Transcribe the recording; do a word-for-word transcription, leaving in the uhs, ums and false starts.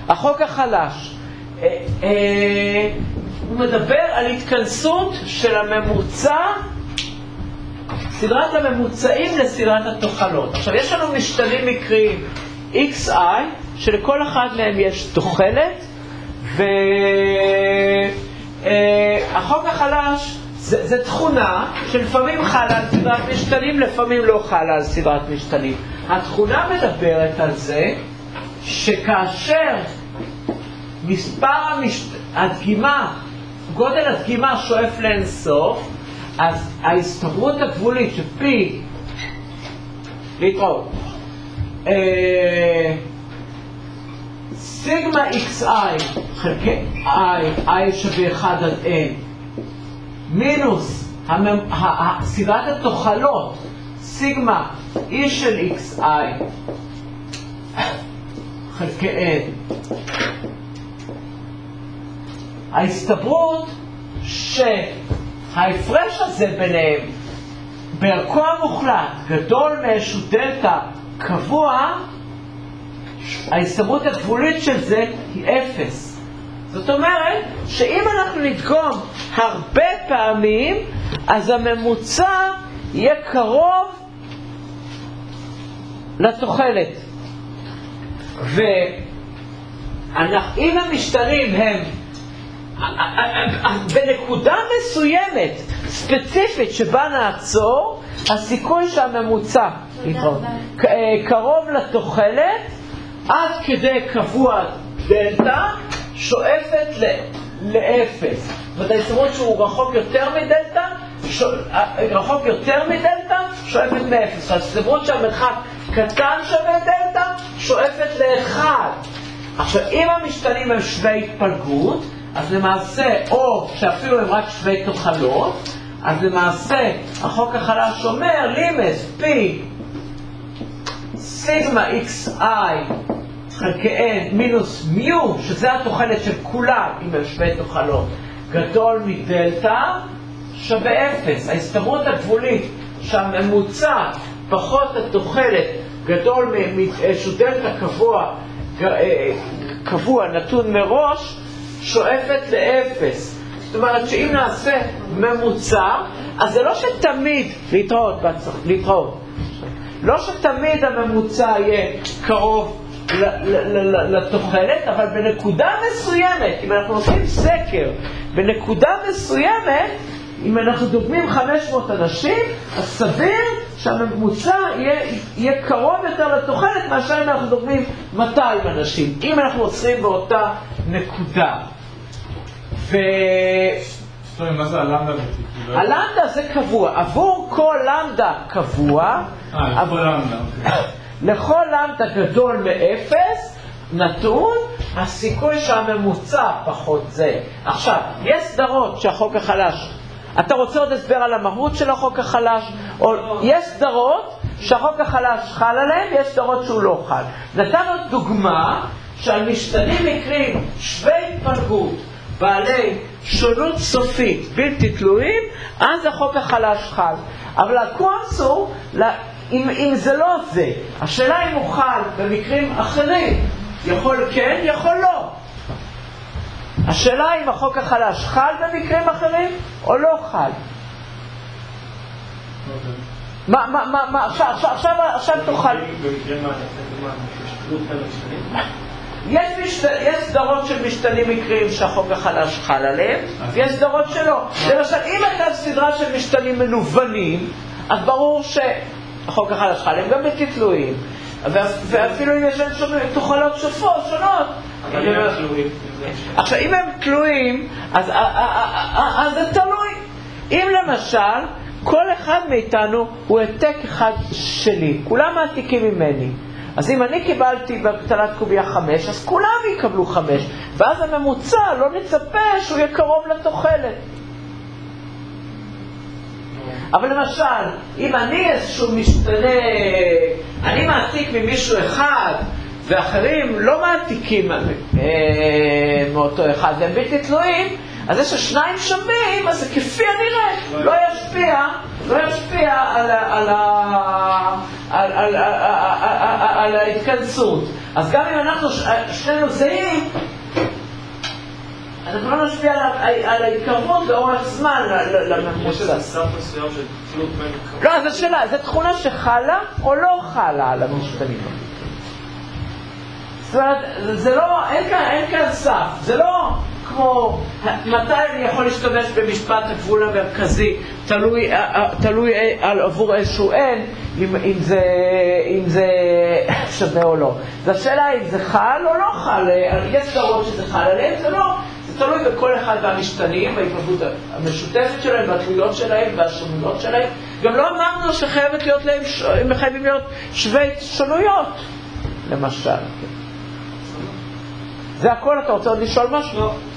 החוק החלש, אה, אה, הוא מדבר על התכנסות של הממוצע, סדרת הממוצעים לסדרת התוחלות. עכשיו, יש לנו משתנים מקריים אקס איי, שלכל אחד מהם יש תוחלת, והחוק החלש זה, זה תכונה שלפעמים חלה על סדרת משתנים, לפעמים לא חלה על סדרת משתנים. התכונה מדברת על זה שכאשר מספר המשת... הדגימה, גודל הדגימה שואף לאינסוף, אז ההסתברות הגבולית שפי להתראות אה... סיגמה אקס איי חלקי I, I שווה אחד עד N, מינוס הממ... ה... סדרת התוחלות, סיגמה E של אקס איי חלקי N. ההסתברות שההפרש הזה ביניהם בערכו המוחלט גדול מאיזשהו דלטה קבוע, ההסתברות הגבולית של זה היא אפס. זאת אומרת שאם אנחנו נדגום הרבה פעמים, אז הממוצע יהיה קרוב לתוחלת. ואם המשתנים הם בנקודה מסוימת, ספציפית שבה נעצור, הסיכוי שהממוצע קרוב לתוחלת עד כדי קבוע דלטה שואפת לאפס. זאת ההסתברות שהוא רחוק יותר מדלטה, רחוק יותר מדלטה שואפת מאפס. ההסתברות שהמרחק קטן שווה דלטה שואפת לאחד. עכשיו, אם המשתנים הם שווי התפלגות, אז למעשה, או שאפילו הם רק שווי תוחלות, אז למעשה החוק החלש אומר לימס פי סיגמה אקס איי חלקי N מינוס מיו, שזה התוחלת של כולם אם הם שווי תוחלות, גדול מדלטה שווה אפס. ההסתברות הגבולית שהממוצע פחות התוחלת גדול מאיזשהו דלטה קבוע, קבוע נתון מראש, שואפת לאפס. זאת אומרת שאם נעשה ממוצע, אז זה לא שתמיד להתראות, להתראות. לא שתמיד הממוצע יהיה קרוב לתוחלת, אבל בנקודה מסוימת, אם אנחנו עושים סקר, בנקודה מסוימת, אם אנחנו דוגמים חמש מאות אנשים, אז סביר שהממוצע יהיה, יהיה קרוב יותר לתוחלת מאשר אם אנחנו דוגמים מאתיים אנשים, אם אנחנו עוצרים באותה נקודה. ו... מה זה הלמדה? הלמדה זה קבוע. עבור כל למדה קבוע, לכל למדה גדול מאפס, נתון, הסיכוי שהממוצע פחות זה. עכשיו, יש סדרות שהחוק החלש, אתה רוצה עוד הסבר על המהות של החוק החלש? או יש סדרות שהחוק החלש חל עליהם, יש סדרות שהוא לא חל. נתנו דוגמה שעל משתנים מקרים שווי התפלגות בעלי שונות סופית בלתי תלויים, אז החוק החלש חל. אבל הקונץ הוא, אם, אם זה לא זה, השאלה אם הוא חל במקרים אחרים, יכול כן, יכול לא. השאלה אם החוק החלש חל במקרים אחרים או לא חל. מה, מה, מה, מה, עכשיו, עכשיו, עכשיו תוכל. יש, משת... יש סדרות של משתנים מקרים שהחוק החלש חל עליהם, ויש סדרות שלא. למשל, אם הייתה סדרה של משתנים מנוונים, אז ברור שהחוק החלש חל עליהם גם בלתי תלויים. ואפילו אם יש להם תוחלות שופות, שונות. עכשיו, אם הם תלויים, אז, אז זה תלוי. אם למשל, כל אחד מאיתנו הוא העתק אחד שלי, כולם מעתיקים ממני. אז אם אני קיבלתי בקטנת קובייה חמש, אז כולם יקבלו חמש, ואז הממוצע לא נצפה שהוא יהיה קרוב לתוחלת. אבל למשל, אם אני איזשהו משתנה, אני מעתיק ממישהו אחד, ואחרים לא מעתיקים אה, מאותו אחד, והם בלתי תלויים, אז יש שניים שווים, אז זה כפי הנראה, לא ישפיע, לא ישפיע על, על, על, על, על, על, על, על ההתכנסות. אז גם אם אנחנו שנינו זהים, אנחנו לא נשפיע על ההתקרבות לאורך זמן לממוצע. יש איזה סף מסוים של תלות בין התקרבות? לא, זו שאלה, זו תכונה שחלה או לא חלה על המשתנים. זאת אומרת, זה לא, אין כאן, אין כאן סף, זה לא כמו, מתי אני יכול להשתמש במשפט הגבול המרכזי, תלוי, תלוי על עבור איזשהו אין, אם, אם זה, אם זה שווה או לא. זו השאלה אם זה חל או לא חל, יש סדרות שזה חל עליהם, זה לא, זה תלוי בכל אחד מהמשתנים, בהתנהגות המשותפת שלהם, והתלויות שלהם, והשונויות שלהם. גם לא אמרנו שחייבת להיות להם, הם חייבים להיות שווי שונויות, למשל. זה הכל, אתה רוצה עוד לשאול משהו? לא.